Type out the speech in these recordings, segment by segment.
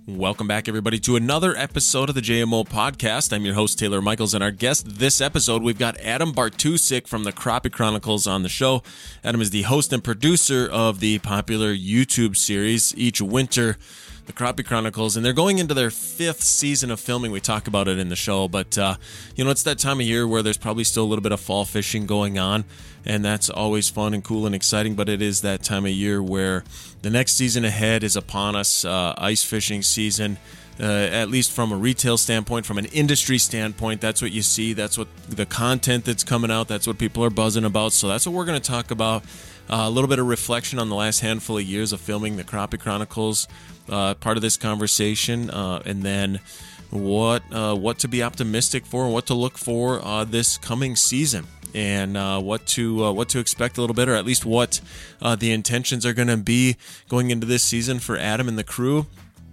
Welcome back, everybody, to another episode of the JMO Podcast. I'm your host, Taylor Michaels, and our guest this episode, we've got Adam Bartusek from the Crappie Chronicles on the show. Adam is the host and producer of the popular YouTube series each winter, the Crappie Chronicles, and they're going into their 5th season of filming. We talk about it in the show, but it's that time of year where there's probably still a little bit of fall fishing going on, and that's always fun and cool and exciting, but it is that time of year where the next season ahead is upon us, ice fishing season. At least from a retail standpoint, from an industry standpoint, that's what you see. That's what the content that's coming out, that's what people are buzzing about. So that's what we're going to talk about. A little bit of reflection on the last handful of years of filming the Crappie Chronicles, part of this conversation, and then what to be optimistic for and what to look for this coming season, and what to expect a little bit, or at least what the intentions are going to be going into this season for Adam and the crew.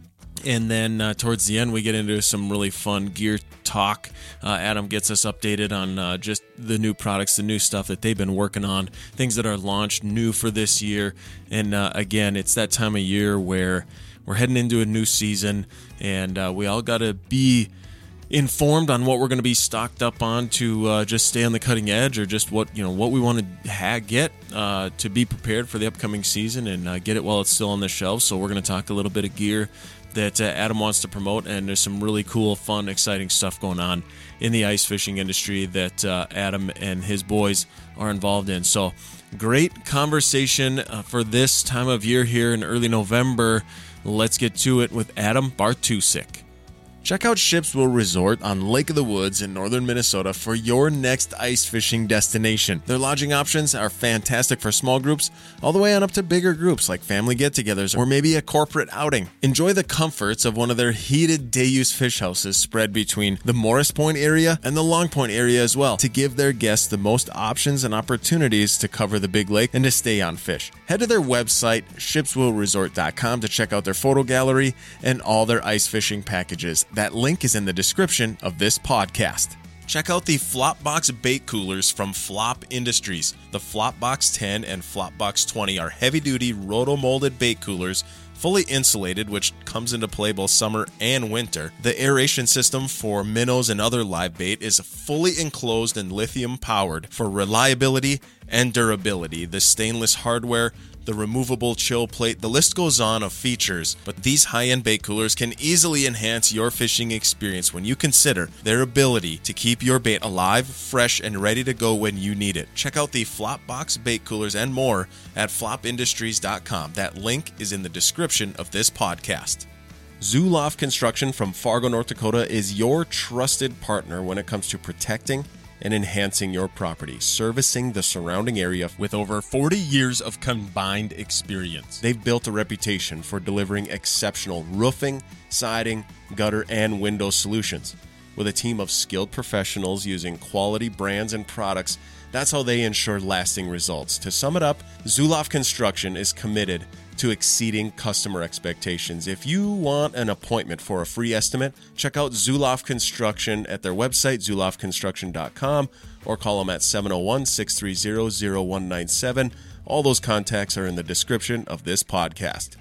And then towards the end, we get into some really fun gear talk. Adam gets us updated on just the new products, the new stuff that they've been working on, things that are launched new for this year. And again, it's that time of year where we're heading into a new season, and we all got to be informed on what we're going to be stocked up on to just stay on the cutting edge, or just what we want to get to be prepared for the upcoming season and get it while it's still on the shelves. So we're going to talk a little bit of gear that Adam wants to promote, and there's some really cool, fun, exciting stuff going on in the ice fishing industry that Adam and his boys are involved in. So great conversation for this time of year here in early November. Let's get to it with Adam Bartusek. Check out Shipsville Resort on Lake of the Woods in northern Minnesota for your next ice fishing destination. Their lodging options are fantastic for small groups, all the way on up to bigger groups like family get-togethers or maybe a corporate outing. Enjoy the comforts of one of their heated day-use fish houses spread between the Morris Point area and the Long Point area as well, to give their guests the most options and opportunities to cover the big lake and to stay on fish. Head to their website, shipsvilleresort.com, to check out their photo gallery and all their ice fishing packages. That link is in the description of this podcast. Check out the Flopbox bait coolers from Flop Industries. The Flopbox 10 and Flopbox 20 are heavy-duty roto-molded bait coolers, fully insulated, which comes into play both summer and winter. The aeration system for minnows and other live bait is fully enclosed and lithium-powered for reliability and durability. The stainless hardware, the removable chill plate, the list goes on of features, but these high-end bait coolers can easily enhance your fishing experience when you consider their ability to keep your bait alive, fresh, and ready to go when you need it. Check out the Flopbox bait coolers and more at flopindustries.com. That link is in the description of this podcast. Zoloft Construction from Fargo, North Dakota is your trusted partner when it comes to protecting and enhancing your property, servicing the surrounding area with over 40 years of combined experience. They've built a reputation for delivering exceptional roofing, siding, gutter, and window solutions. With a team of skilled professionals using quality brands and products, that's how they ensure lasting results. To sum it up, Zoloft Construction is committed to exceeding customer expectations. If you want an appointment for a free estimate, check out Zoloft Construction at their website, zoloftconstruction.com, or call them at 701-630-0197. All those contacts are in the description of this podcast.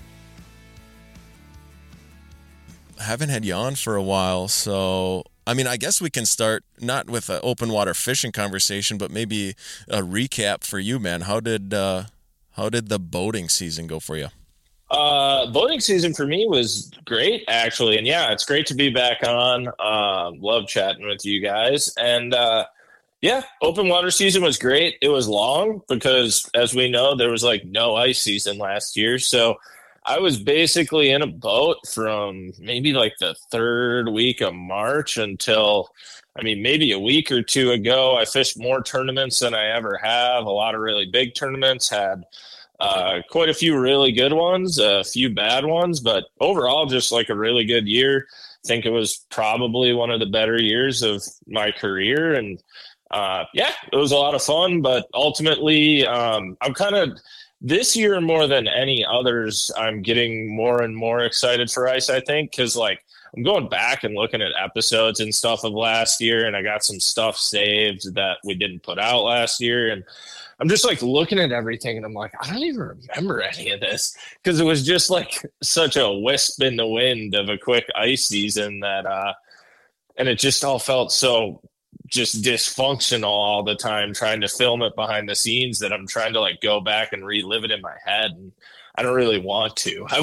I haven't had you on for a while, so I guess we can start not with an open water fishing conversation, but maybe a recap for you, man. How did the boating season go for you? Boating season for me was great, actually. And yeah, it's great to be back on. Love chatting with you guys. And open water season was great. It was long because, as we know, there was no ice season last year. So I was basically in a boat from maybe the 3rd week of March until, maybe a week or two ago. I fished more tournaments than I ever have. A lot of really big tournaments, had quite a few really good ones, a few bad ones, but overall just a really good year. I think it was probably one of the better years of my career. And it was a lot of fun, but ultimately I'm kind of, this year more than any others, I'm getting more and more excited for ice, I think, because I'm going back and looking at episodes and stuff of last year, and I got some stuff saved that we didn't put out last year. And I'm just like looking at everything and I'm like, I don't even remember any of this because it was just like such a wisp in the wind of a quick ice season and it just all felt so just dysfunctional all the time trying to film it behind the scenes that I'm trying to like go back and relive it in my head. And I don't really want to. I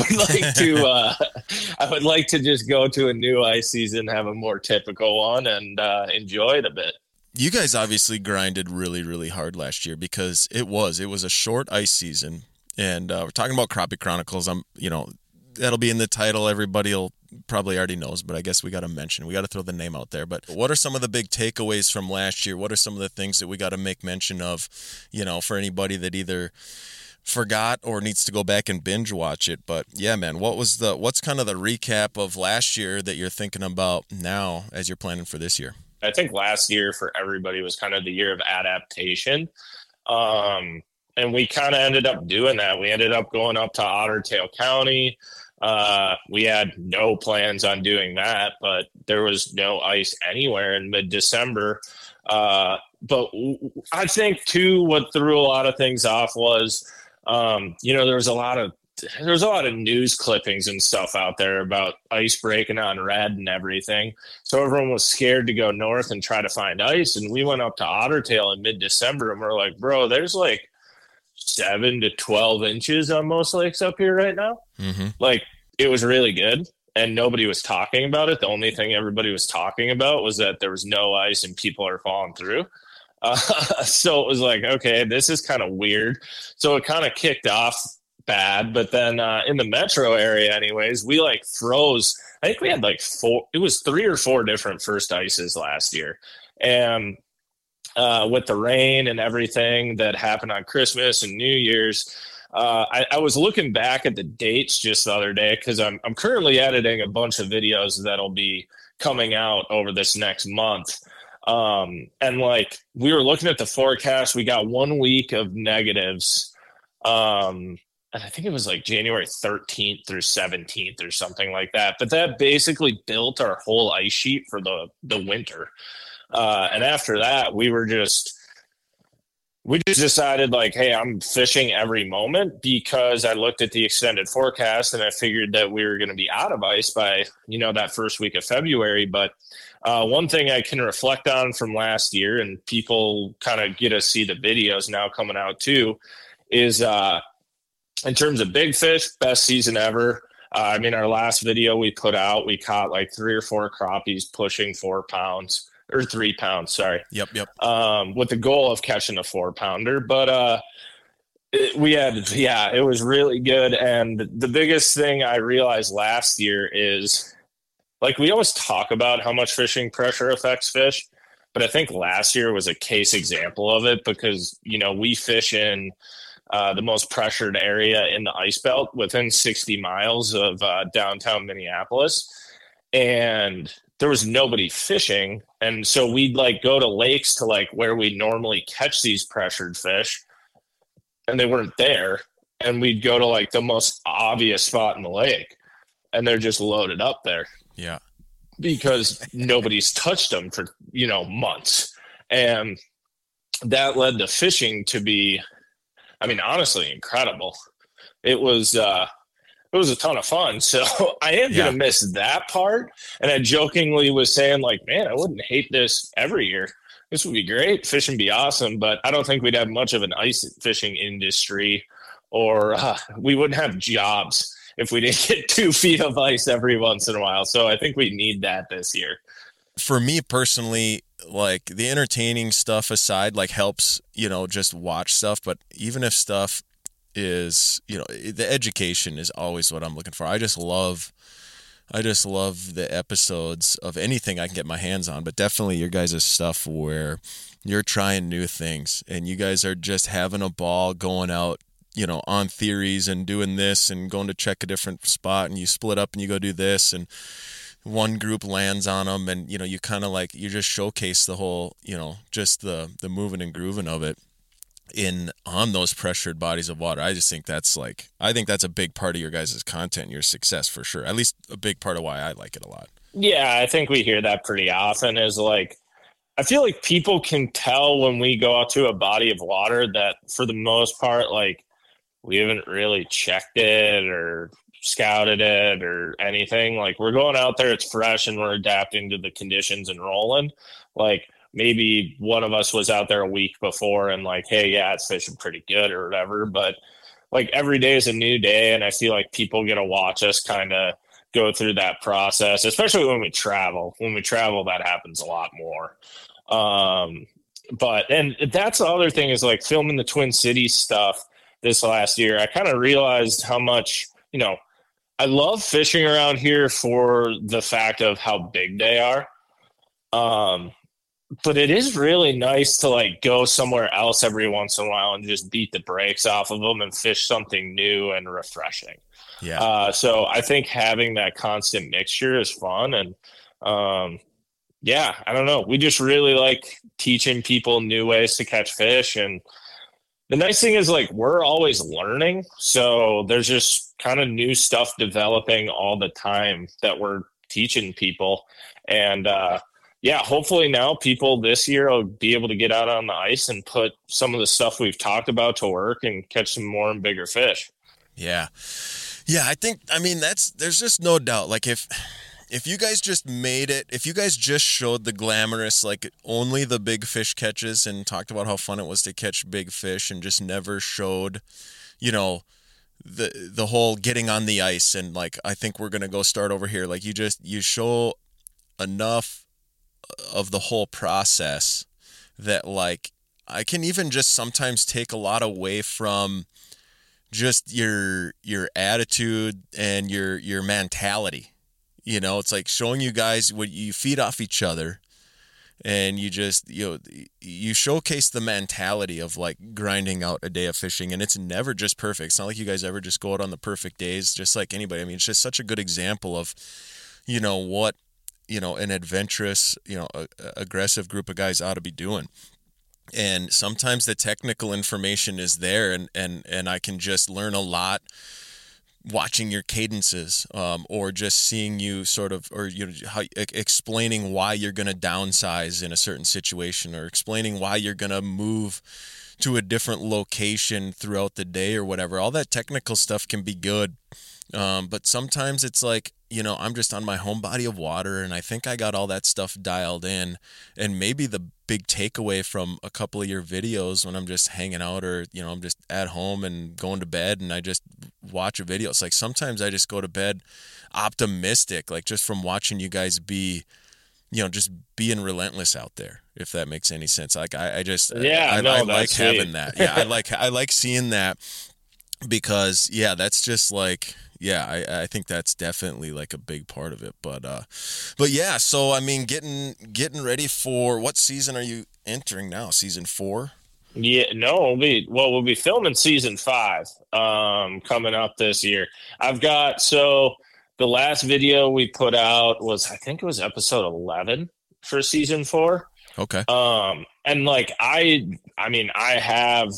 would like to just go to a new ice season, have a more typical one, and enjoy it a bit. You guys obviously grinded really, really hard last year because it was a short ice season, and we're talking about Crappie Chronicles. That'll be in the title. Everybody will probably already knows, but I guess we got to throw the name out there. But what are some of the big takeaways from last year? What are some of the things that we got to make mention of, for anybody that either forgot or needs to go back and binge watch it? But yeah, man, what's kind of the recap of last year that you're thinking about now as you're planning for this year? I think last year for everybody was kind of the year of adaptation. And we kind of ended up doing that. We ended up going up to Otter Tail County. We had no plans on doing that, but there was no ice anywhere in mid-December. But I think too, what threw a lot of things off was, there was a lot of news clippings and stuff out there about ice breaking on red and everything. So everyone was scared to go north and try to find ice. And we went up to Otter Tail in mid-December and we're like, bro, there's like 7 to 12 inches on most lakes up here right now. Mm-hmm. Like, it was really good and nobody was talking about it. The only thing everybody was talking about was that there was no ice and people are falling through. So it was like, okay, this is kind of weird. So it kind of kicked off bad, but then in the metro area anyways, we like froze. I think we had like 3 or 4 different first ices last year. And with the rain and everything that happened on Christmas and New Year's, I was looking back at the dates just the other day because I'm currently editing a bunch of videos that'll be coming out over this next month. And like we were looking at the forecast, we got 1 week of negatives. And I think it was like January 13th through 17th or something like that. But that basically built our whole ice sheet for the winter. And after that, we just decided like, hey, I'm fishing every moment because I looked at the extended forecast and I figured that we were going to be out of ice by, that first week of February. But one thing I can reflect on from last year, and people kind of get to see the videos now coming out too, is in terms of big fish, best season ever. Our last video we put out, we caught like 3 or 4 crappies pushing 4 pounds. Or 3 pounds, sorry. Yep. With the goal of catching a 4-pounder. But it was really good. And the biggest thing I realized last year is, like, we always talk about how much fishing pressure affects fish. But I think last year was a case example of it because, we fish in the most pressured area in the ice belt within 60 miles of downtown Minneapolis. And there was nobody fishing. And so we'd like go to lakes to like where we normally catch these pressured fish and they weren't there. And we'd go to like the most obvious spot in the lake and they're just loaded up there. Yeah. Because nobody's touched them for, months. And that led the fishing to be, honestly incredible. It was a ton of fun. So I am going to miss that part. And I jokingly was saying like, man, I wouldn't hate this every year. This would be great. Fishing would be awesome. But I don't think we'd have much of an ice fishing industry or we wouldn't have jobs if we didn't get 2 feet of ice every once in a while. So I think we need that this year. For me personally, like the entertaining stuff aside, like helps, just watch stuff. But even if stuff is, the education is always what I'm looking for. I just love the episodes of anything I can get my hands on, but definitely your guys' stuff where you're trying new things and you guys are just having a ball going out, on theories and doing this and going to check a different spot and you split up and you go do this and one group lands on them and, you kind of like, you just showcase the whole, just the moving and grooving of it on those pressured bodies of water. I just think that's a big part of your guys' content and your success for sure. At least a big part of why I like it a lot. Yeah, I think we hear that pretty often is like, I feel like people can tell when we go out to a body of water that for the most part, like we haven't really checked it or scouted it or anything. Like we're going out there, it's fresh and we're adapting to the conditions and rolling. Like maybe one of us was out there a week before and like, hey, yeah, it's fishing pretty good or whatever. But like every day is a new day. And I feel like people get to watch us kind of go through that process, especially when we travel. When we travel, that happens a lot more. But and that's the other thing is like filming the Twin Cities stuff this last year. I kind of realized how much, I love fishing around here for the fact of how big they are. But it is really nice to like go somewhere else every once in a while and just beat the brakes off of them and fish something new and refreshing. Yeah. So I think having that constant mixture is fun. And yeah, I don't know. We just really like teaching people new ways to catch fish. And the nice thing is like we're always learning. So there's just kind of new stuff developing all the time that we're teaching people. And yeah, hopefully now people this year will be able to get out on the ice and put some of the stuff we've talked about to work and catch some more and bigger fish. Yeah. Yeah, I mean, there's just no doubt. Like if you guys just made it, if you guys just showed the glamorous, like only the big fish catches and talked about how fun it was to catch big fish and just never showed, the whole getting on the ice and like, I think we're going to go start over here. Like you show enough of the whole process that like, I can even just sometimes take a lot away from just your attitude and your mentality. It's like showing you guys what you feed off each other and you just, you showcase the mentality of like grinding out a day of fishing, and it's never just perfect. It's not like you guys ever just go out on the perfect days, just like anybody. I mean, it's just such a good example of, what, an adventurous, aggressive group of guys ought to be doing. And sometimes the technical information is there and I can just learn a lot watching your cadences, or just seeing you sort of, or how explaining why you're going to downsize in a certain situation, or explaining why you're going to move to a different location throughout the day or whatever. All that technical stuff can be good. But sometimes it's like, I'm just on my home body of water and I think I got all that stuff dialed in. And maybe the big takeaway from a couple of your videos when I'm just hanging out or, I'm just at home and going to bed and I just watch a video. It's like sometimes I just go to bed optimistic, like just from watching you guys be, just being relentless out there, if that makes any sense. Like I like having that. Yeah. I like seeing that because that's just like, I think that's definitely like a big part of it. But yeah, so I mean, getting ready for what season are you entering now? Season 4? Yeah, no, we'll be filming season 5 coming up this year. So the last video we put out was, I think it was episode 11 for season 4. Okay. And like I mean, I have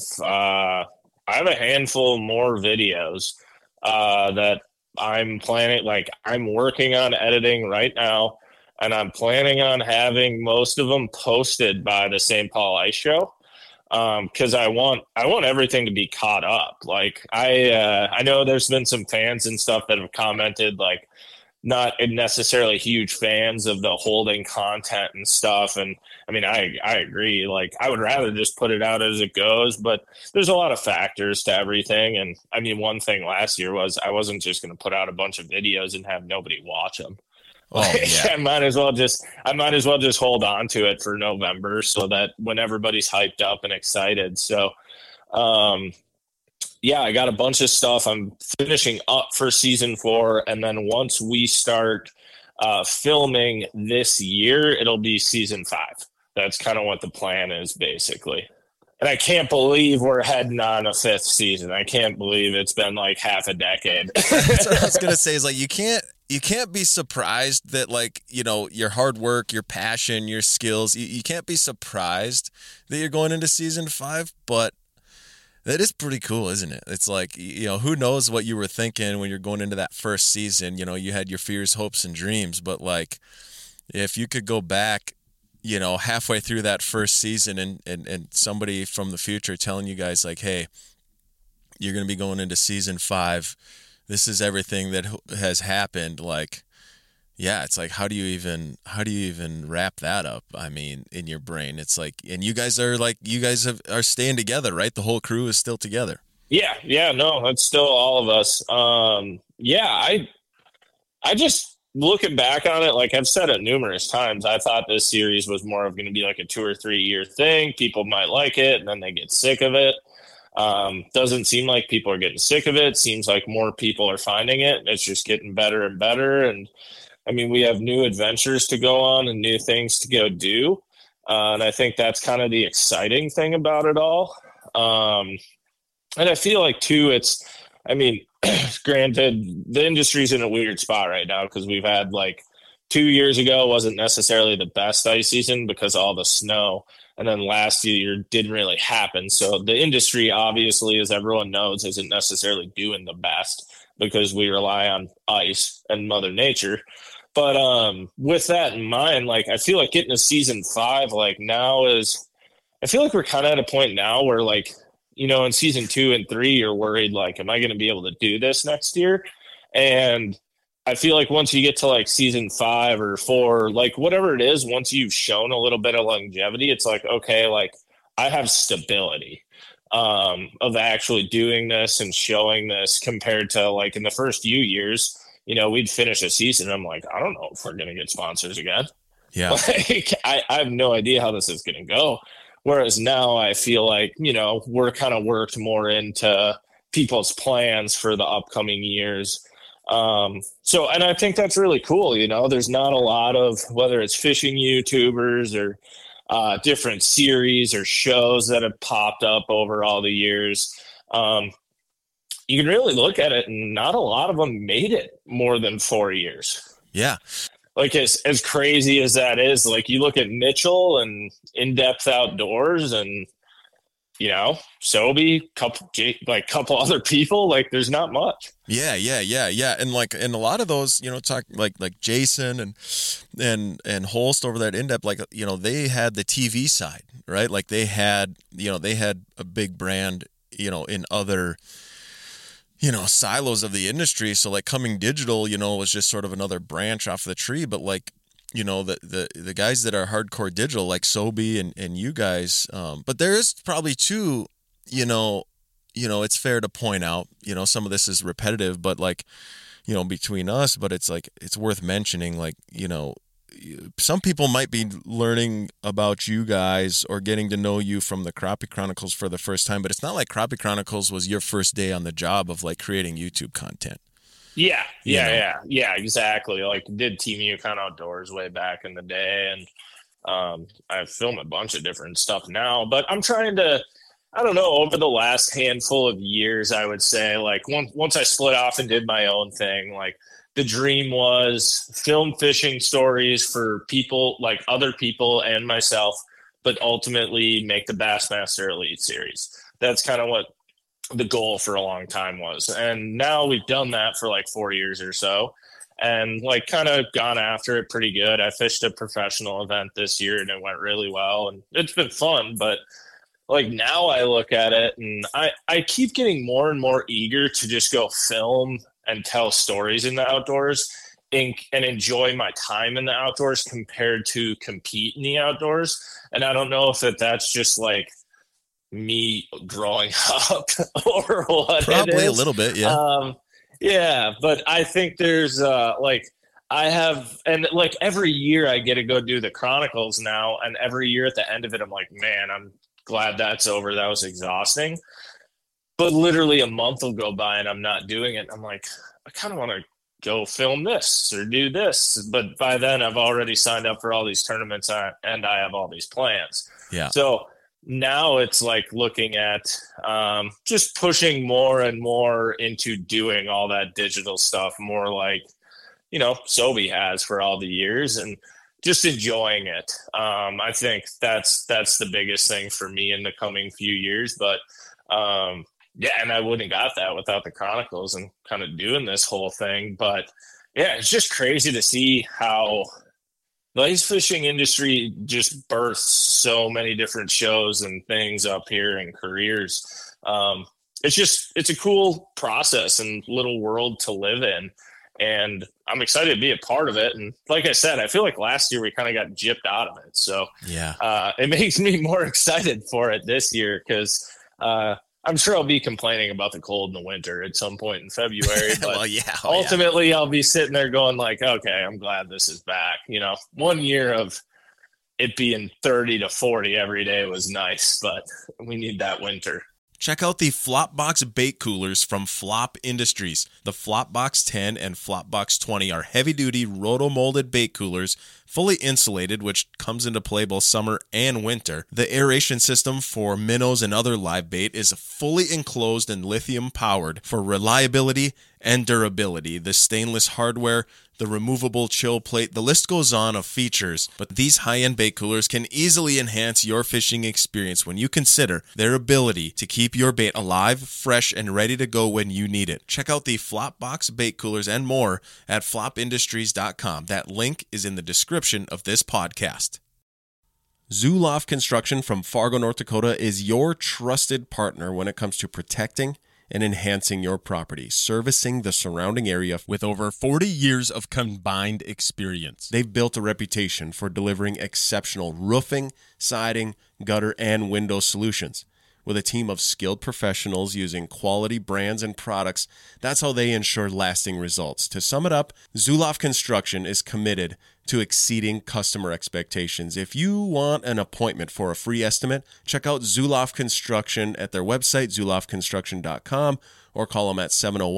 a handful more videos that I'm planning. Like I'm working on editing right now, and I'm planning on having most of them posted by the St. Paul Ice Show. Because I want everything to be caught up. Like I know there's been some fans and stuff that have commented, like not necessarily huge fans of the holding content and stuff. And I mean, I agree. Like I would rather just put it out as it goes, but there's a lot of factors to everything. And I mean, one thing last year was I wasn't just going to put out a bunch of videos and have nobody watch them. Oh, yeah. I might as well just hold on to it for November so that when everybody's hyped up and excited. So, I got a bunch of stuff I'm finishing up for season 4. And then once we start filming this year, it'll be season 5. That's kind of what the plan is, basically. And I can't believe we're heading on a 5th season. I can't believe it's been like half a decade. That's what I was going to say is like, you can't be surprised that like, your hard work, your passion, your skills, you can't be surprised that you're going into season 5, but that is pretty cool, isn't it? It's like, who knows what you were thinking when you're going into that first season. You had your fears, hopes, and dreams, but like if you could go back halfway through that first season and somebody from the future telling you guys like, hey, you're going to be going into season 5. This is everything that has happened. Like, yeah, it's like, how do you even wrap that up? I mean, in your brain, it's like, and you guys are staying together, right? The whole crew is still together. Yeah, no, it's still all of us. I just looking back on it, like I've said it numerous times, I thought this series was more of going to be like a 2 or 3 year thing. People might like it and then they get sick of it. Doesn't seem like people are getting sick of it. Seems like more people are finding it. It's just getting better and better. And I mean, we have new adventures to go on and new things to go do. And I think that's kind of the exciting thing about it all. And I feel like too, I mean, granted, the industry's in a weird spot right now because we've had like 2 years ago wasn't necessarily the best ice season because of all the snow. And then last year didn't really happen. So the industry, obviously, as everyone knows, isn't necessarily doing the best because we rely on ice and Mother Nature. But with that in mind, like I feel like getting to season 5, like I feel like we're kind of at a point now where like, in season 2 and 3, you're worried, like, am I going to be able to do this next year? And I feel like once you get to like season 5 or 4, like whatever it is, once you've shown a little bit of longevity, it's like, okay, like I have stability of actually doing this and showing this compared to like in the first few years, we'd finish a season. I'm like, I don't know if we're going to get sponsors again. Yeah. Like, I have no idea how this is going to go. Whereas now I feel like, we're kind of worked more into people's plans for the upcoming years. And I think that's really cool. There's not a lot of, whether it's fishing YouTubers or different series or shows that have popped up over all the years. You can really look at it and not a lot of them made it more than 4 years. Yeah. Like as crazy as that is, like you look at Mitchell and In-Depth Outdoors and, Sobe, couple other people, like there's not much. Yeah. And a lot of those, talk like Jason and Holst over there at In-Depth, like, they had the TV side, right? Like they had a big brand, in other, silos of the industry. So like coming digital, was just sort of another branch off the tree. But like, the guys that are hardcore digital, like Sobe and you guys, but there is probably too, it's fair to point out, some of this is repetitive, but like, between us, but it's like, it's worth mentioning, like, some people might be learning about you guys or getting to know you from the Crappie Chronicles for the first time, but it's not like Crappie Chronicles was your first day on the job of like creating YouTube content. Yeah, exactly. Like did Team Yukon Outdoors way back in the day, and I film a bunch of different stuff now, but I'm trying to, I don't know, over the last handful of years, I would say, like once I split off and did my own thing, like the dream was film fishing stories for people, like other people and myself, but ultimately make the Bassmaster Elite Series. That's kind of what the goal for a long time was. And now we've done that for like 4 years or so and like kind of gone after it pretty good. I fished a professional event this year and it went really well and it's been fun, but like now I look at it and I keep getting more and more eager to just go film and tell stories in the outdoors and enjoy my time in the outdoors compared to compete in the outdoors. And I don't know if that's just like me growing up or what. Probably a little bit. Yeah. Yeah. But I think there's like I have, and like every year I get to go do the Chronicles now. And every year at the end of it, I'm like, man, I'm glad that's over. That was exhausting. But literally a month will go by and I'm not doing it. I'm like, I kind of want to go film this or do this. But by then I've already signed up for all these tournaments and I have all these plans. Yeah. So now it's like looking at just pushing more and more into doing all that digital stuff, more like, Sobe has for all the years and just enjoying it. I think that's the biggest thing for me in the coming few years. But yeah, and I wouldn't have got that without the Chronicles and kind of doing this whole thing. But yeah, it's just crazy to see how the ice fishing industry just births so many different shows and things up here and careers. It's a cool process and little world to live in. And I'm excited to be a part of it. And like I said, I feel like last year we kind of got gypped out of it. So it makes me more excited for it this year because I'm sure I'll be complaining about the cold in the winter at some point in February. But ultimately, I'll be sitting there going like, okay, I'm glad this is back. 1 year of it being 30 to 40 every day was nice, but we need that winter. Check out the Flopbox bait coolers from Flop Industries. The Flopbox 10 and Flopbox 20 are heavy-duty roto-molded bait coolers, fully insulated, which comes into play both summer and winter. The aeration system for minnows and other live bait is fully enclosed and lithium-powered for reliability and durability. The stainless hardware, the removable chill plate, the list goes on of features, but these high-end bait coolers can easily enhance your fishing experience when you consider their ability to keep your bait alive, fresh, and ready to go when you need it. Check out the Flopbox bait coolers and more at flopindustries.com. That link is in the description of this podcast. Zoloft Construction from Fargo, North Dakota is your trusted partner when it comes to protecting and enhancing your property, servicing the surrounding area with over 40 years of combined experience. They've built a reputation for delivering exceptional roofing, siding, gutter, and window solutions. With a team of skilled professionals using quality brands and products, that's how they ensure lasting results. To sum it up, Zoloft Construction is committed to exceeding customer expectations. If you want an appointment for a free estimate, check out Zoloft Construction at their website, zoloftconstruction.com, or call them at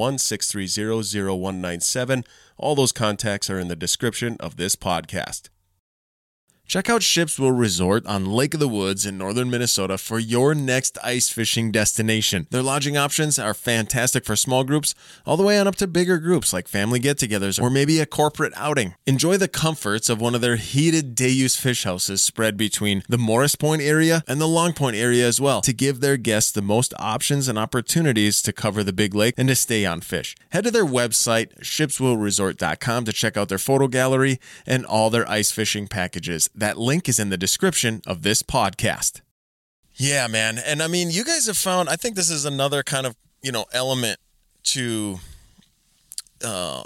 701-630-0197. All those contacts are in the description of this podcast. Check out Shipsville Resort on Lake of the Woods in northern Minnesota for your next ice fishing destination. Their lodging options are fantastic for small groups, all the way on up to bigger groups like family get-togethers or maybe a corporate outing. Enjoy the comforts of one of their heated day-use fish houses spread between the Morris Point area and the Long Point area as well to give their guests the most options and opportunities to cover the big lake and to stay on fish. Head to their website, shipsvilleresort.com, to check out their photo gallery and all their ice fishing packages. That link is in the description of this podcast. Yeah, man. And I mean, you guys have found, I think this is another kind of, element to, that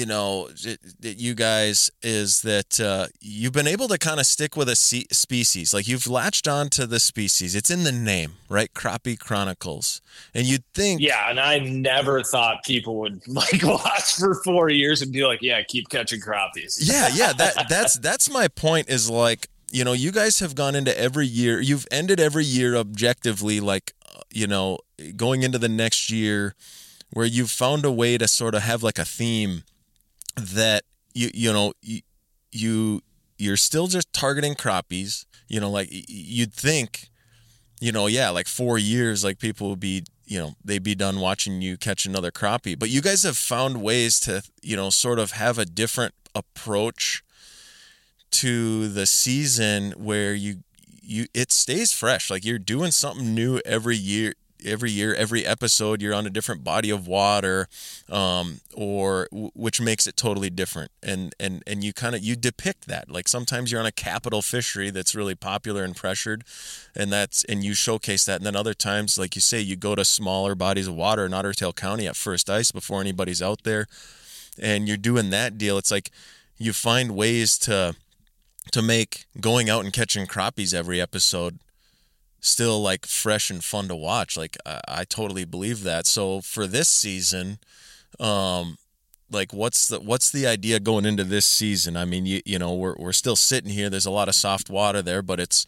you guys is that you've been able to kind of stick with a species. Like you've latched on to the species. It's in the name, right? Crappie Chronicles. And you'd think. Yeah, and I never thought people would watch for 4 years and be like, yeah, keep catching crappies. Yeah. That's my point is like, you guys have gone into every year. You've ended every year objectively, like, going into the next year where you've found a way to sort of have like a theme that you're still just targeting crappies, like you'd think, like 4 years, like people would be, they'd be done watching you catch another crappie, but you guys have found ways to, sort of have a different approach to the season where it stays fresh. Like you're doing something new every year, every episode, you're on a different body of water, which makes it totally different. And you depict that. Like sometimes you're on a capital fishery that's really popular and pressured, and you showcase that. And then other times, like you say, you go to smaller bodies of water in Otter Tail County at first ice before anybody's out there, and you're doing that deal. It's like you find ways to make going out and catching crappies every episode still like fresh and fun to watch. Like I totally believe that. So for this season, like what's the idea going into this season? I mean, we're still sitting here. There's a lot of soft water there, but it's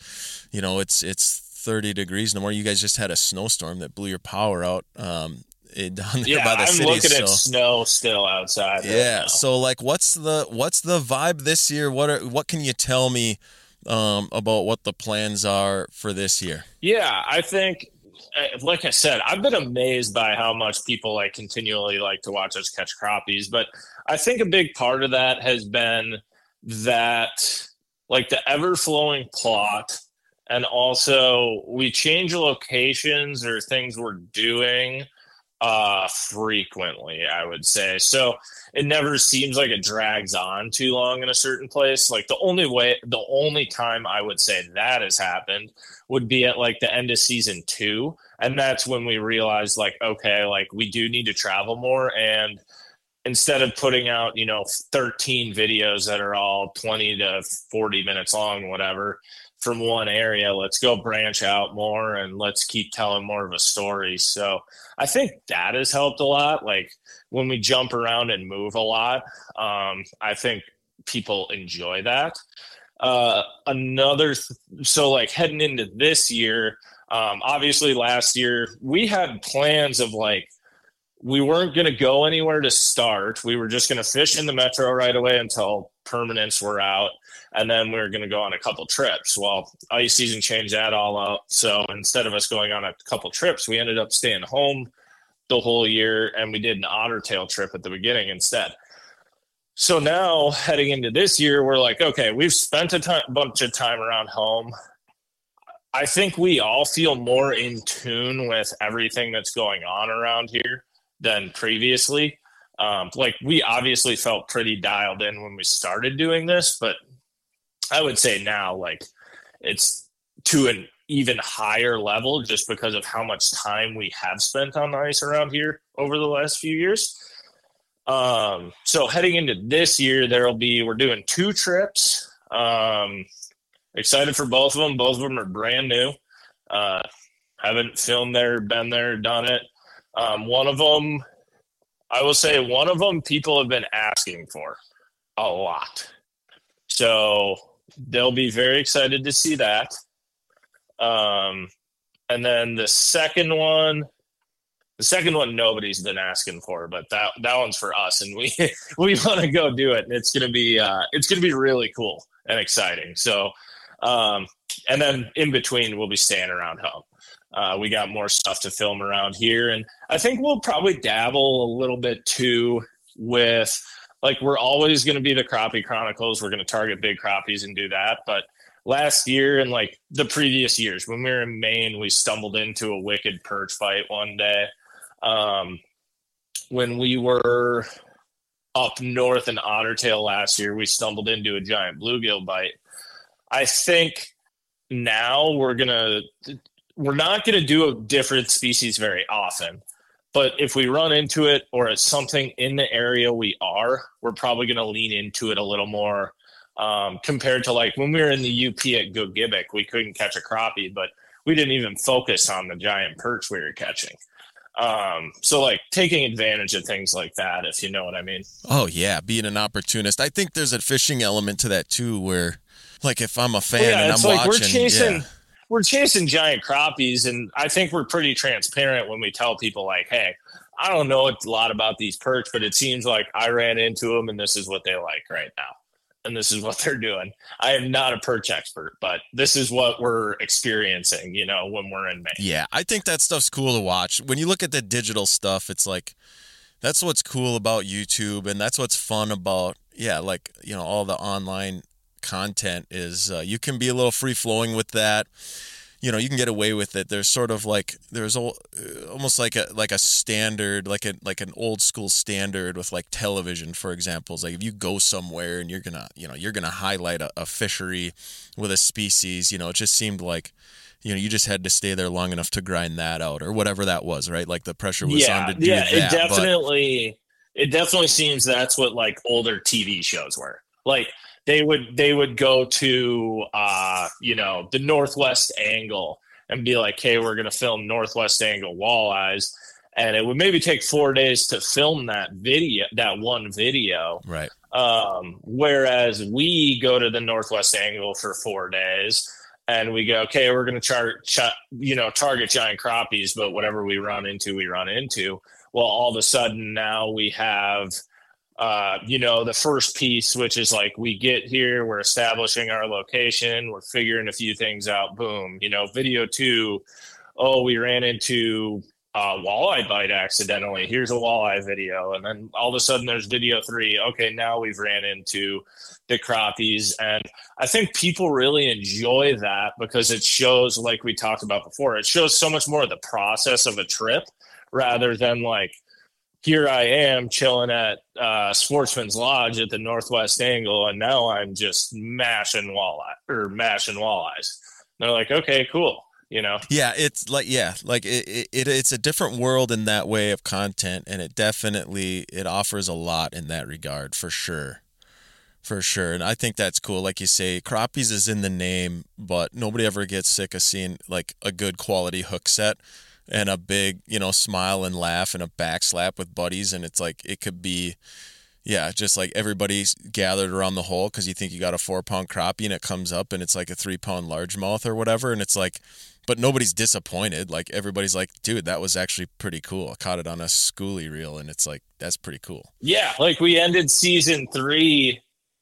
30 degrees no more. You guys just had a snowstorm that blew your power out. Down there by the city. I'm looking at snow still outside. Yeah. Right, so like, what's the vibe this year? What can you tell me about what the plans are for this year? Yeah, I think, like I said, I've been amazed by how much people continually like to watch us catch crappies. But I think a big part of that has been that the ever flowing plot, and also we change locations or things we're doing Frequently, I would say. So it never seems like it drags on too long in a certain place. Like the only time I would say that has happened would be at like the end of season 2. And that's when we realized like, okay, like we do need to travel more. And instead of putting out, 13 videos that are all 20 to 40 minutes long, whatever, from one area, let's go branch out more and let's keep telling more of a story. So I think that has helped a lot. Like when we jump around and move a lot, I think people enjoy that. So like heading into this year, obviously last year we had plans of like, we weren't going to go anywhere to start. We were just going to fish in the metro right away until permanents were out. And then we were going to go on a couple trips. Well, ice season changed that all up. So instead of us going on a couple trips, we ended up staying home the whole year. And we did an otter tail trip at the beginning instead. So now heading into this year, we're like, okay, we've spent a bunch of time around home. I think we all feel more in tune with everything that's going on around here than previously. Like we obviously felt pretty dialed in when we started doing this, but I would say now like it's to an even higher level just because of how much time we have spent on the ice around here over the last few years. So heading into this year, we're doing 2 trips. Excited for both of them. Both of them are brand new. Haven't filmed there, been there, done it. One of them people have been asking for a lot. So they'll be very excited to see that. And then the second one nobody's been asking for, but that one's for us, and we want to go do it. And it's gonna be really cool and exciting. So, and then in between we'll be staying around home. We got more stuff to film around here, and I think we'll probably dabble a little bit too with, like, we're always going to be the Crappie Chronicles. We're going to target big crappies and do that. But last year and like the previous years, when we were in Maine, we stumbled into a wicked perch fight one day. When we were up north in Ottertail last year, we stumbled into a giant bluegill bite. I think now we're not going to do a different species very often, but if we run into it or it's something in the area we're probably going to lean into it a little more, compared to like when we were in the UP at Gogebic, we couldn't catch a crappie, but we didn't even focus on the giant perch we were catching. So like taking advantage of things like that, if you know what I mean. Oh yeah, being an opportunist. I think there's a fishing element to that too, where like if I'm a fan and I'm like watching, we're chasing giant crappies, and I think we're pretty transparent when we tell people like, hey, I don't know a lot about these perch, but it seems like I ran into them and this is what they like right now. And this is what they're doing. I am not a perch expert, but this is what we're experiencing, when we're in Maine. Yeah, I think that stuff's cool to watch. When you look at the digital stuff, it's like, that's what's cool about YouTube, and that's what's fun about, all the online content is you can be a little free-flowing with that. You can get away with it. There's sort of like, there's almost like a standard, like an old school standard with like television, for example. It's like if you go somewhere and you're gonna highlight a fishery with a species, it just seemed like, you just had to stay there long enough to grind that out or whatever that was, right? Like the pressure was on to do that. Yeah, it definitely seems that's what like older TV shows were. Like, they would go to, the Northwest Angle and be like, hey, we're going to film Northwest Angle walleyes. And it would maybe take 4 days to film that one video. Right. Whereas we go to the Northwest Angle for 4 days and we go, okay, we're going to target giant crappies, but whatever we run into, we run into. Well, all of a sudden now we have, the first piece, which is like, we get here, we're establishing our location, we're figuring a few things out, boom, video 2, we ran into a walleye bite accidentally, here's a walleye video. And then all of a sudden there's video 3, okay, now we've ran into the crappies. And I think people really enjoy that because it shows, like we talked about before, it shows so much more of the process of a trip rather than like, here I am chilling at Sportsman's Lodge at the Northwest Angle, and now I'm just mashing walleyes. They're like, okay, cool. Yeah, it's like it's a different world in that way of content, and it offers a lot in that regard for sure. For sure. And I think that's cool. Like you say, crappies is in the name, but nobody ever gets sick of seeing like a good quality hook set and a big, smile and laugh and a back slap with buddies. And it's like, it could be, just like everybody's gathered around the hole because you think you got a 4-pound crappie and it comes up and it's like a 3-pound largemouth or whatever. And it's like, but nobody's disappointed. Like everybody's like, dude, that was actually pretty cool. I caught it on a schoolie reel. And it's like, that's pretty cool. Yeah. Like we ended season 3.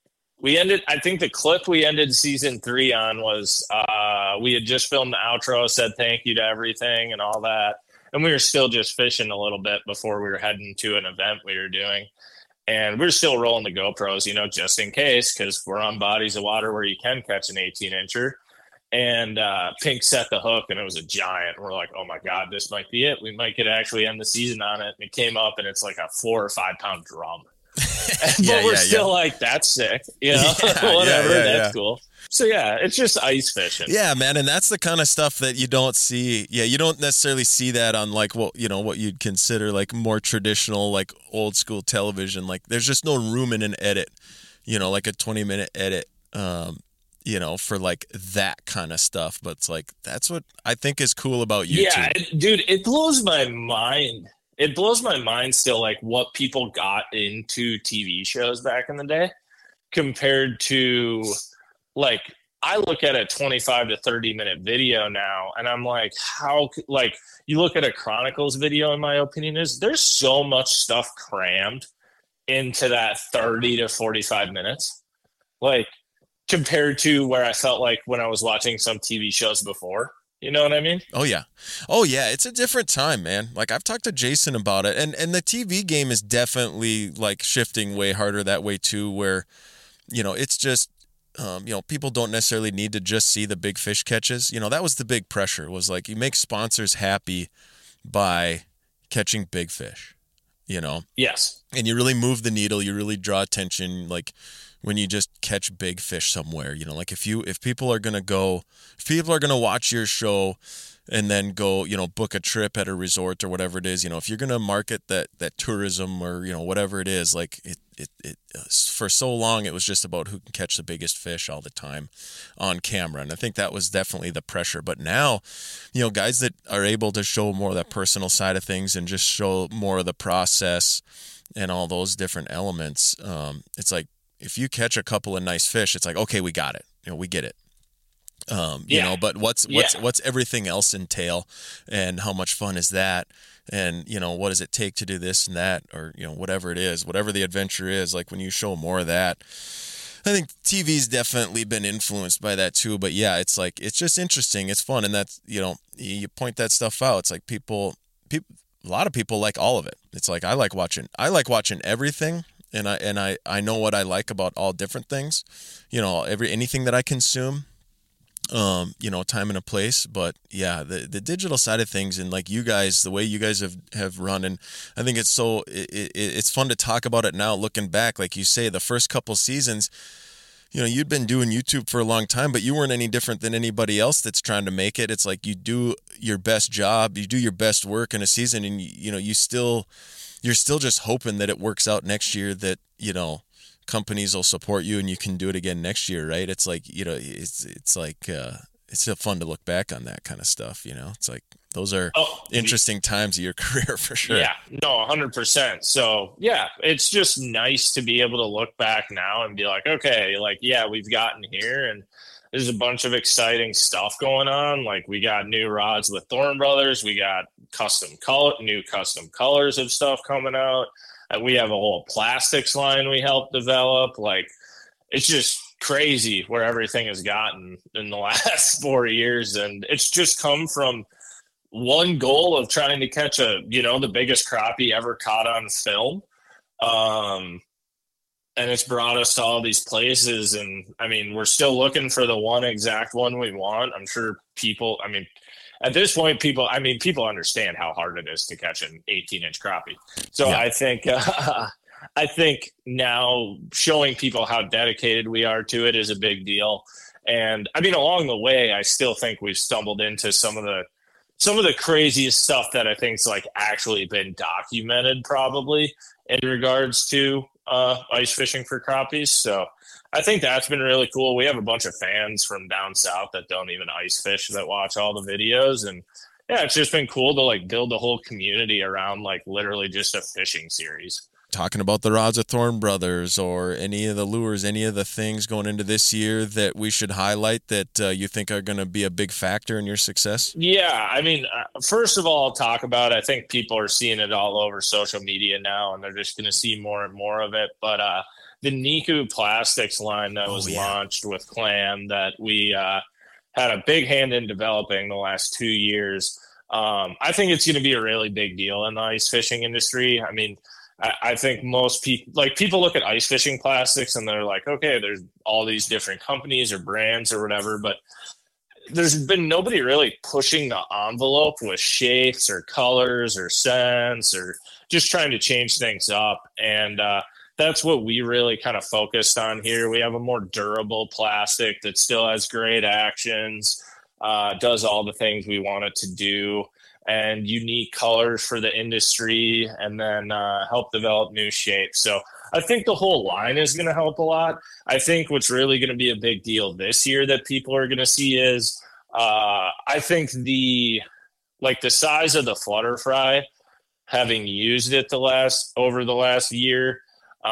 I think the clip we ended season 3 on was we had just filmed the outro, said thank you to everything and all that. And we were still just fishing a little bit before we were heading to an event we were doing. And we were still rolling the GoPros, just in case, because we're on bodies of water where you can catch an 18-incher. And Pink set the hook, and it was a giant. We're like, oh, my God, this might be it. We might get actually end the season on it. And it came up, and it's like a 4 or 5 pound drum. But we're still like, that's sick, whatever, that's cool. So it's just ice fishing. Yeah, man, and that's the kind of stuff that you don't see. Yeah, you don't necessarily see that on like what you'd consider like more traditional, like old school television. Like there's just no room in an edit, like a 20-minute edit, for like that kind of stuff. But it's like, that's what I think is cool about YouTube. Yeah, dude, it blows my mind. It blows my mind still, like what people got into TV shows back in the day compared to like, I look at a 25 to 30 minute video now and I'm like, like you look at a Chronicles video, in my opinion, there's so much stuff crammed into that 30 to 45 minutes, like compared to where I felt like when I was watching some TV shows before. You know what I mean? Oh, yeah. It's a different time, man. Like, I've talked to Jason about it, and the TV game is definitely, like, shifting way harder that way, too, where, it's just, people don't necessarily need to just see the big fish catches. That was the big pressure, was, like, you make sponsors happy by catching big fish, Yes. And you really move the needle. You really draw attention, like, when you just catch big fish somewhere, like if people are going to watch your show and then go, book a trip at a resort or whatever it is, if you're going to market that tourism or, whatever it is, like it for so long, it was just about who can catch the biggest fish all the time on camera. And I think that was definitely the pressure. But now, guys that are able to show more of that personal side of things and just show more of the process and all those different elements, it's like, if you catch a couple of nice fish, it's like, okay, we got it. We get it. But what's everything else entail and how much fun is that? And, what does it take to do this and that, or, whatever it is, whatever the adventure is, like when you show more of that, I think TV's definitely been influenced by that too. But yeah, it's like, it's just interesting. It's fun. And that's, you point that stuff out. It's like people, a lot of people like all of it. It's like, I like watching everything. And I know what I like about all different things, anything that I consume, time and a place. But yeah, the digital side of things, and like you guys, the way you guys have run, and I think it's fun to talk about it now, looking back. Like you say, the first couple seasons, you'd been doing YouTube for a long time, but you weren't any different than anybody else that's trying to make it. It's like you do your best job, you do your best work in a season, and you're still just hoping that it works out next year, that, companies will support you and you can do it again next year, right? It's like, it's like, it's still fun to look back on that kind of stuff, It's like, those are interesting times of your career for sure. Yeah, no, 100%. So, yeah, it's just nice to be able to look back now and be like, okay, like, yeah, we've gotten here and there's a bunch of exciting stuff going on. Like we got new rods with Thorn Brothers. We got new custom colors of stuff coming out. We have a whole plastics line we helped develop. Like it's just crazy where everything has gotten in the last 4 years. And it's just come from one goal of trying to catch the biggest crappie ever caught on film. And it's brought us to all these places. And I mean, we're still looking for the one exact one we want. I'm sure at this point, people understand how hard it is to catch an 18-inch crappie. So Yeah. I think now showing people how dedicated we are to it is a big deal. And I mean, along the way, I still think we've stumbled into some of the craziest stuff that I think's like actually been documented probably in regards to ice fishing for crappies. So I think that's been really cool. We have a bunch of fans from down south that don't even ice fish that watch all the videos. And yeah, it's just been cool to like build a whole community around like literally just a fishing series. Talking about the rods of Thorne Brothers or any of the lures, any of the things going into this year that we should highlight that you think are going to be a big factor in your success? Yeah, I mean, first of all, I'll talk about, I think people are seeing it all over social media now, and they're just going to see more and more of it. But the Niku Plastics line that was launched with Clam that we had a big hand in developing the last 2 years, I think it's going to be a really big deal in the ice fishing industry. I mean, I think most people look at ice fishing plastics and they're like, okay, there's all these different companies or brands or whatever, but there's been nobody really pushing the envelope with shapes or colors or scents or just trying to change things up. And that's what we really kind of focused on here. We have a more durable plastic that still has great actions, does all the things we want it to do, and unique colors for the industry, and then help develop new shapes. So I think the whole line is going to help a lot. I think what's really going to be a big deal this year that people are going to see is I think the size of the flutter fry, having used it over the last year,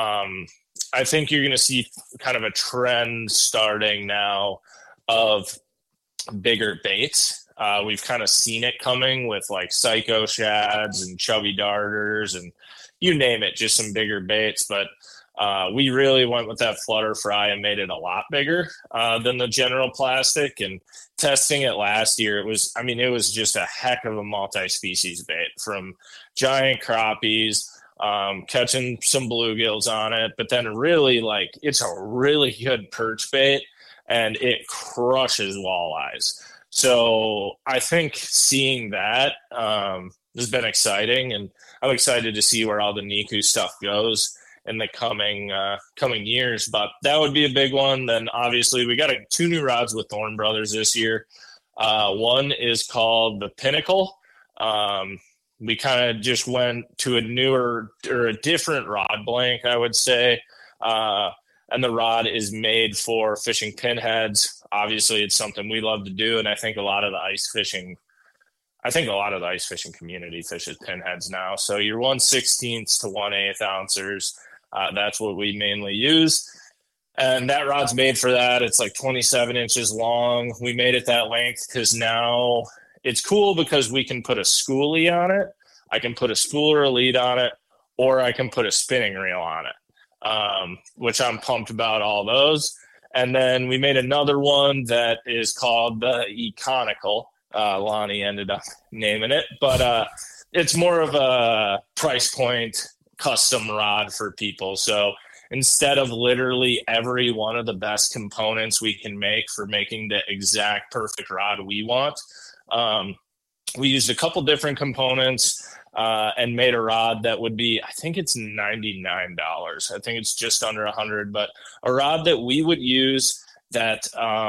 I think you're going to see kind of a trend starting now of bigger baits. We've kind of seen it coming with like psycho shads and chubby darters and you name it, just some bigger baits. But we really went with that flutter fry and made it a lot bigger than the general plastic. And testing it last year, it was just a heck of a multi-species bait, from giant crappies, catching some bluegills on it, but then really like it's a really good perch bait and it crushes walleyes. So I think seeing that has been exciting, and I'm excited to see where all the Niku stuff goes in the coming years. But that would be a big one. Then obviously we got 2 new rods with Thorne Brothers this year. One is called the Pinnacle. We kind of just went to a different rod blank, I would say. And the rod is made for fishing pinheads. Obviously, it's something we love to do, and I think a lot of the ice fishing community fishes pinheads now. So your 1/16 to 1/8 ounces, that's what we mainly use. And that rod's made for that. It's like 27 inches long. We made it that length because now it's cool because we can put a schoolie on it. I can put a spool or a lead on it, or I can put a spinning reel on it, which I'm pumped about all those. And then we made another one that is called the Econical. Lonnie ended up naming it, but it's more of a price point custom rod for people. So instead of literally every one of the best components we can make for making the exact perfect rod we want, we used a couple different components and made a rod that would be, I think it's $99. I think it's just under $100, but a rod that we would use that,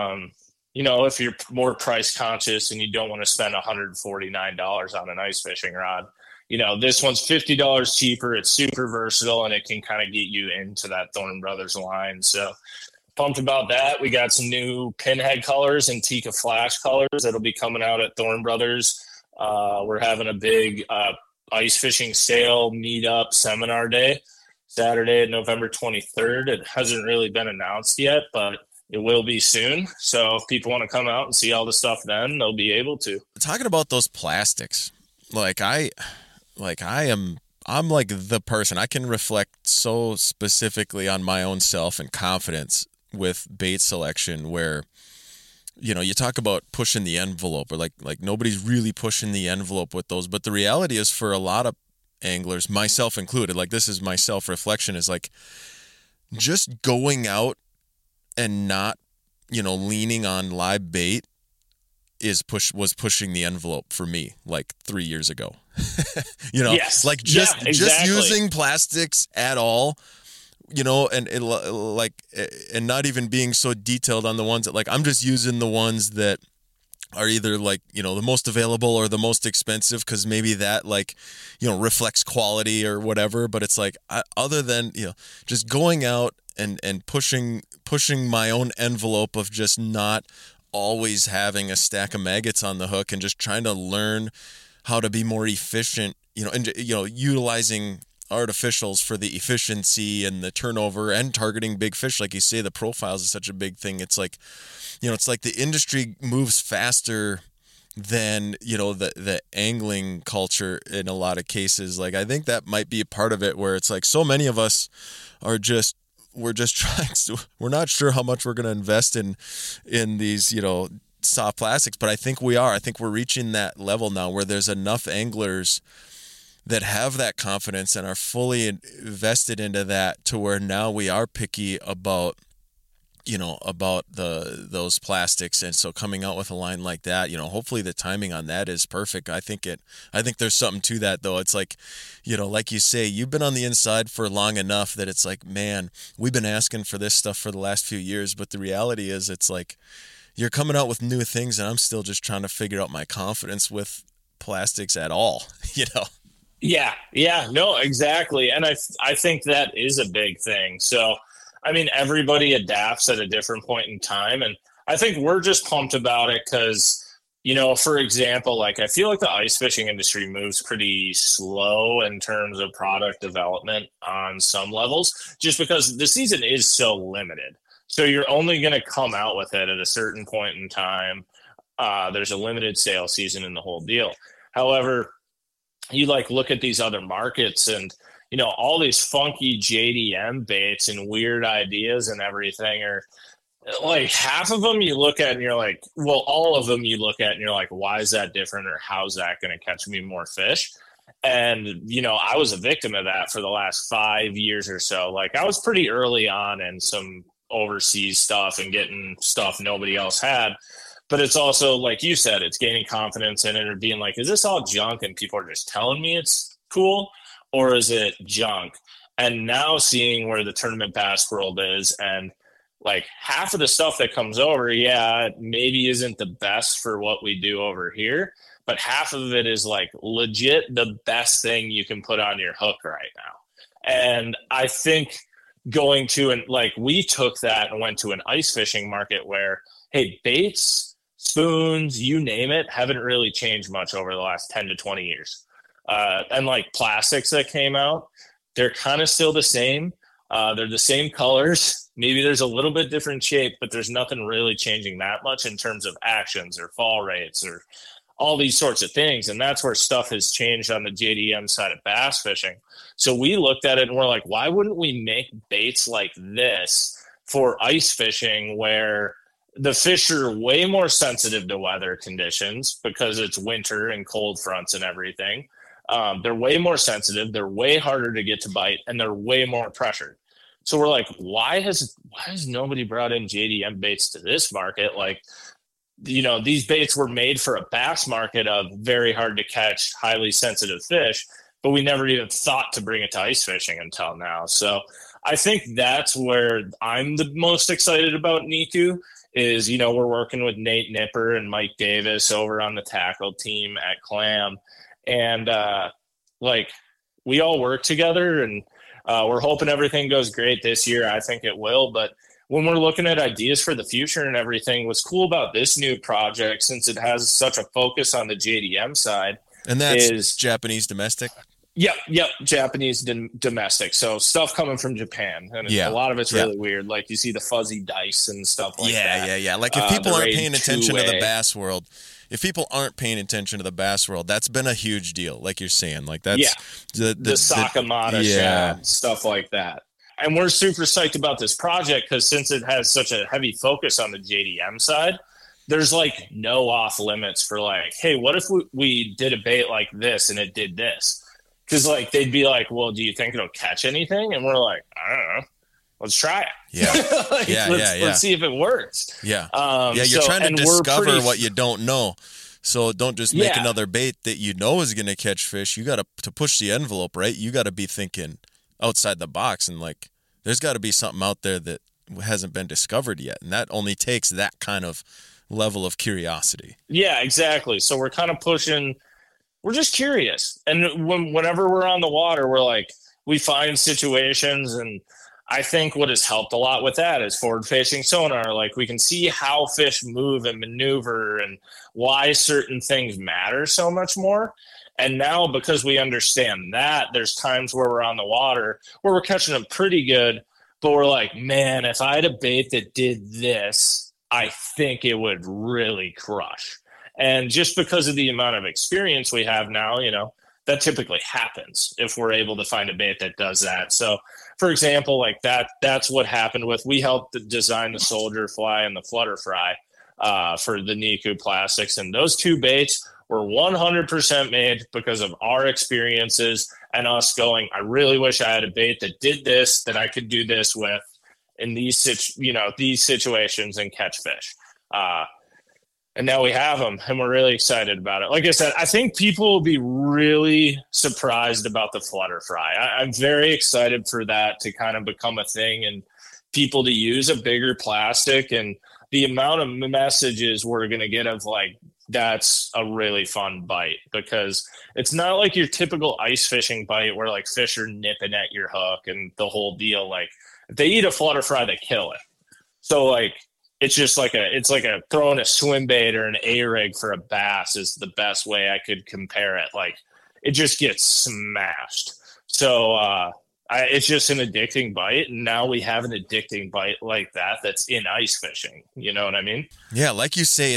if you're more price conscious and you don't want to spend $149 on an ice fishing rod, this one's $50 cheaper. It's super versatile and it can kind of get you into that Thorne Brothers line. So pumped about that. We got some new pinhead colors and Tika Flash colors that'll be coming out at Thorne Brothers. We're having a big ice fishing sale meetup seminar day Saturday, November 23rd. It hasn't really been announced yet, but it will be soon. So if people want to come out and see all the stuff then, they'll be able to. Talking about those plastics, I'm like the person. I can reflect so specifically on my own self and confidence with bait selection where, you talk about pushing the envelope, or like nobody's really pushing the envelope with those. But the reality is, for a lot of anglers, myself included, like this is my self-reflection, is like just going out and not, leaning on live bait was pushing the envelope for me like 3 years ago. Yes. Like exactly. just using plastics at all, and not even being so detailed on the ones that, like, I'm just using the ones that are either like, the most available or the most expensive, because maybe that, like, reflects quality or whatever. But it's like, other than, just going out and pushing my own envelope of just not always having a stack of maggots on the hook, and just trying to learn how to be more efficient, and utilizing artificials for the efficiency and the turnover, and targeting big fish. Like you say, the profiles is such a big thing. It's like, it's like the industry moves faster than, the angling culture in a lot of cases. Like, I think that might be a part of it, where it's like, so many of us are just, we're not sure how much we're going to invest in these, soft plastics. But I think we're reaching that level now where there's enough anglers that have that confidence and are fully invested into that, to where now we are picky about those plastics. And so coming out with a line like that, hopefully the timing on that is perfect. I think there's something to that, though. It's like, like you say, you've been on the inside for long enough that it's like, man, we've been asking for this stuff for the last few years. But the reality is, it's like, you're coming out with new things, and I'm still just trying to figure out my confidence with plastics at all, Yeah, no, exactly. And I think that is a big thing. So, I mean, everybody adapts at a different point in time. And I think we're just pumped about it because, for example, like, I feel like the ice fishing industry moves pretty slow in terms of product development on some levels, just because the season is so limited. So you're only going to come out with it at a certain point in time. There's a limited sale season in the whole deal. However, you look at these other markets, and all these funky JDM baits and weird ideas and everything are like, half of them you look at and you're like, well, all of them you look at and you're like, why is that different, or how's that going to catch me more fish? And I was a victim of that for the last 5 years or so. Like, I was pretty early on in some overseas stuff and getting stuff nobody else had. But it's also, like you said, it's gaining confidence in it, or being like, is this all junk and people are just telling me it's cool, or is it junk? And now seeing where the tournament bass world is, and like, half of the stuff that comes over, maybe isn't the best for what we do over here, but half of it is like legit the best thing you can put on your hook right now. And I think going to, and like, we took that and went to an ice fishing market where, hey, baits, spoons, you name it, haven't really changed much over the last 10 to 20 years. And like, plastics that came out, they're kind of still the same. They're the same colors. Maybe there's a little bit different shape, but there's nothing really changing that much in terms of actions or fall rates or all these sorts of things. And that's where stuff has changed on the JDM side of bass fishing. So we looked at it and we're like, why wouldn't we make baits like this for ice fishing, where the fish are way more sensitive to weather conditions because it's winter and cold fronts and everything. They're way more sensitive. They're way harder to get to bite, and they're way more pressured. So we're like, why has nobody brought in JDM baits to this market? Like, these baits were made for a bass market of very hard to catch, highly sensitive fish, but we never even thought to bring it to ice fishing until now. So I think that's where I'm the most excited about Niku. Is, we're working with Nate Nipper and Mike Davis over on the tackle team at Clam. And, we all work together, and we're hoping everything goes great this year. I think it will. But when we're looking at ideas for the future and everything, what's cool about this new project, since it has such a focus on the JDM side. And that's Japanese domestic? Yep. Japanese domestic. So stuff coming from Japan. And a lot of it's really weird. Like, you see the fuzzy dice and stuff like that. Yeah. Like, if people aren't paying attention to the bass world, that's been a huge deal. Like you're saying, like, that's the Sakamata shad, stuff like that. And we're super psyched about this project because since it has such a heavy focus on the JDM side, there's like no off limits for like, hey, what if we did a bait like this and it did this? Because like, they'd be like, well, do you think it'll catch anything? And we're like, I don't know. let's try it. Yeah. Let's see if it works. Yeah. You're trying to discover what you don't know. So don't just make another bait that you know is going to catch fish. You got to push the envelope, right? You got to be thinking outside the box, and like there's got to be something out there that hasn't been discovered yet. And that only takes that kind of level of curiosity. Yeah, exactly. So we're kind of pushing, we're just curious. And whenever we're on the water, we're like, we find situations, and I think what has helped a lot with that is forward-facing sonar. Like we can see how fish move and maneuver and why certain things matter so much more. And now because we understand that, there's times where we're on the water where we're catching them pretty good, but we're like, man, if I had a bait that did this, I think it would really crush. And just because of the amount of experience we have now, you know, that typically happens if we're able to find a bait that does that. So, for example, like that's what happened with, we helped design the Soldier Fly and the Flutter Fry for the Niku Plastics. And those two baits were 100% made because of our experiences and us going, I really wish I had a bait that did this, that I could do this with in these situations and catch fish. And now we have them, and we're really excited about it. Like I said, I think people will be really surprised about the Flutter Fry. I'm very excited for that to kind of become a thing and people to use a bigger plastic, and the amount of messages we're going to get of like, that's a really fun bite, because it's not like your typical ice fishing bite where like fish are nipping at your hook and the whole deal. Like if they eat a Flutter Fry, they kill it. So like, it's just like throwing a swim bait or an A-rig for a bass is the best way I could compare it. Like it just gets smashed. So it's just an addicting bite. And now we have an addicting bite like that that's in ice fishing. You know what I mean? Yeah. Like you say,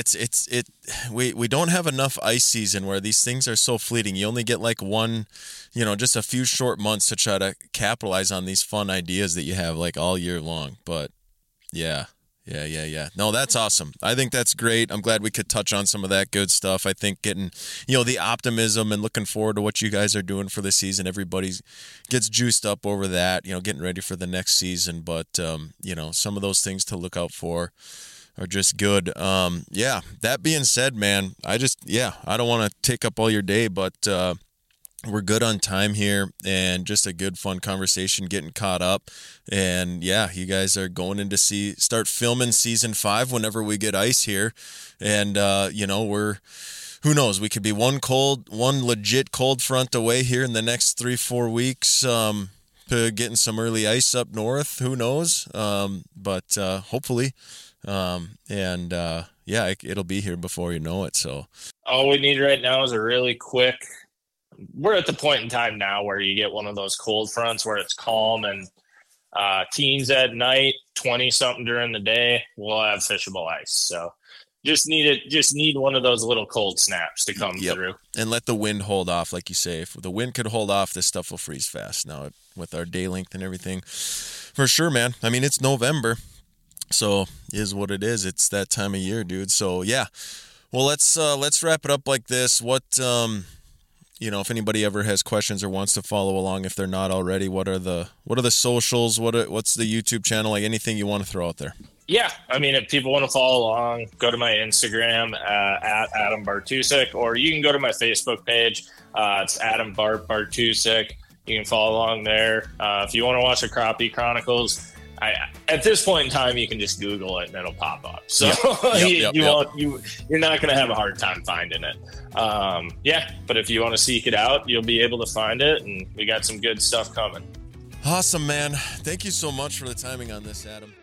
we don't have enough ice season where these things are so fleeting. You only get like one, you know, just a few short months to try to capitalize on these fun ideas that you have like all year long. But yeah. No, that's awesome. I think that's great. I'm glad we could touch on some of that good stuff. I think getting, you know, the optimism and looking forward to what you guys are doing for the season. Everybody gets juiced up over that, you know, getting ready for the next season. But, you know, some of those things to look out for are just good. That being said, man, I don't want to take up all your day, but we're good on time here, and just a good fun conversation, getting caught up. And yeah, you guys are going in to start filming season 5 whenever we get ice here. And you know, who knows, we could be one legit cold front away here in the next 3-4 weeks to getting some early ice up north. Who knows? But hopefully, it'll be here before you know it. So all we need right now is a really quick, we're at the point in time now where you get one of those cold fronts where it's calm and teens at night, 20 something during the day, we'll have fishable ice. So just need one of those little cold snaps to come through. And let the wind hold off. Like you say, if the wind could hold off, this stuff will freeze fast now with our day length and everything. For sure, man. I mean, it's November, so it is what it is. It's that time of year, dude. So yeah. Well, let's wrap it up like this. What you know, if anybody ever has questions or wants to follow along, if they're not already, what are the socials? What's the YouTube channel? Like anything you want to throw out there? Yeah, I mean, if people want to follow along, go to my Instagram at Adam Bartusek, or you can go to my Facebook page. It's Adam Bartusek. You can follow along there. If you want to watch the Crappie Chronicles, at this point in time, you can just Google it and it'll pop up. So you're not going to have a hard time finding it. But if you want to seek it out, you'll be able to find it, and we got some good stuff coming. Awesome, man. Thank you so much for the timing on this, Adam.